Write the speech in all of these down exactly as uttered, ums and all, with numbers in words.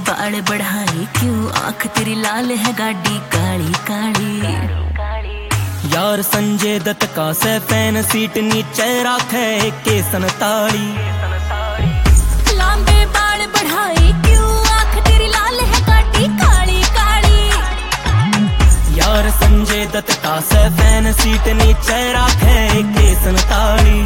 बाल बढ़ाए क्यों, आंख तेरी लाल है गाड़ी काली काली। यार संजय दत्त का से फैन सीट नीचे राखे के संताली। लंबे बाल बढ़ाए क्यों, आंख तेरी लाल है गाड़ी काली काली। यार संजय दत्त का से फैन सीट नीचे राखे के संताली।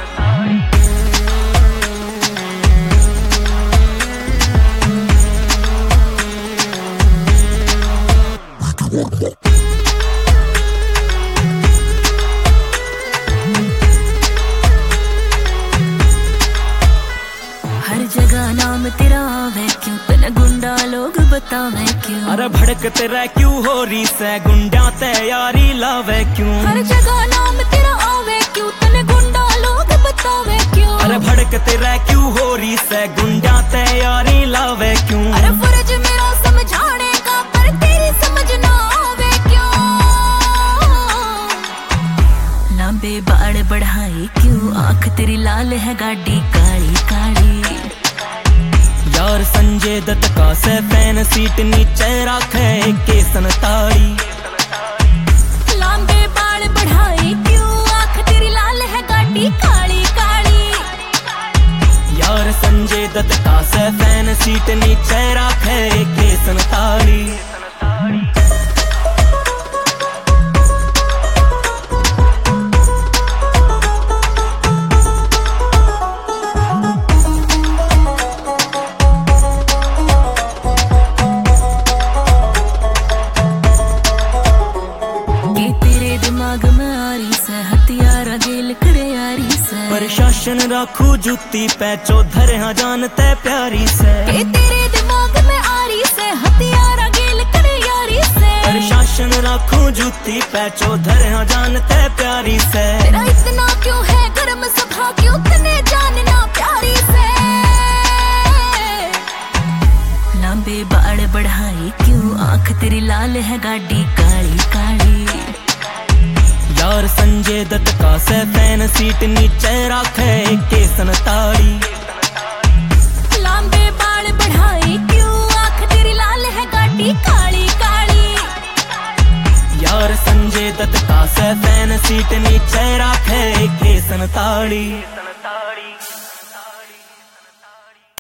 हर जगह नाम तेरा आवे क्यों, तने गुंडा लोग बतावे क्यों। अरे भड़क तेरा क्यों हो रही से, गुंडा तैयारी लावे क्यों। हर जगह नाम तेरा आवे क्यों, तने गुंडा लोग बतावे क्यों। अरे भड़क तेरा क्यों हो रही से, गुंडा तैयारी लावे क्यों। अरे फर्ज मेरा समझाने का पर तेरी समझ ना आवे क्यों। लंबे बाल बढ़ाए क्यों, आंख तेरी लाल है गाड़ी काली काली। यार संजय दत्त का से फैन सीट नीचे राखे के संताली। लंबे बाल बढ़ाए क्यों, आंख तेरी लाल है गाड़ी काली काली। यार संजय दत्त का से फैन सीट नीचे राखे के संताली। दिमाग में आ रही से हथियारा गेल करे यारी से। प्रशासन राखू जुती पे चौधर हाँ जानते प्यारी से। के तेरे दिमाग में आ रही से हथियारा गेल करे यारी से। प्रशासन राखू जुती पे चौधर हाँ जानते प्यारी से। तेरा इतना क्यों है गर्म सभा क्यों, तने जानना प्यारी से। लंबे बाल बढ़ाए क्यों, आंख तेरी लाल है गाड़ी काली काली। यार संजय दत्त का से फैन सीट नीचे राखे के संताली। लंबे बाल बढ़ाए क्यों, आंख तेरी लाल है गाड़ी काली काली। यार संजय दत्त का से फैन सीट नीचे राखे के संताली।